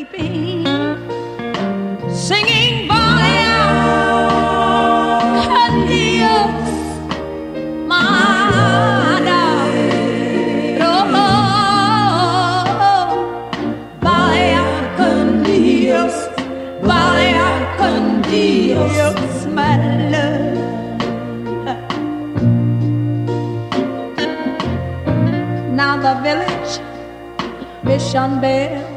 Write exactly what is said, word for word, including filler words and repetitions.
weeping, singing vaya con Dios, Madre, oh, vaya con Dios, vaya con Dios, my love. Now the village mission bell